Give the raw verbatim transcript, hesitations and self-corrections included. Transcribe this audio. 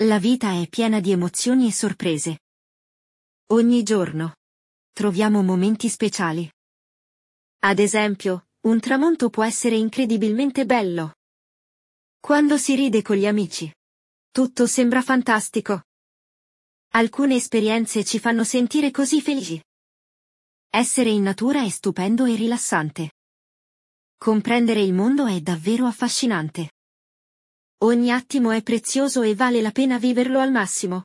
La vita è piena di emozioni e sorprese. Ogni giorno troviamo momenti speciali. Ad esempio, un tramonto può essere incredibilmente bello. Quando si ride con gli amici, tutto sembra fantastico. Alcune esperienze ci fanno sentire così felici. Essere in natura è stupendo e rilassante. Comprendere il mondo è davvero affascinante. Ogni attimo è prezioso e vale la pena viverlo al massimo.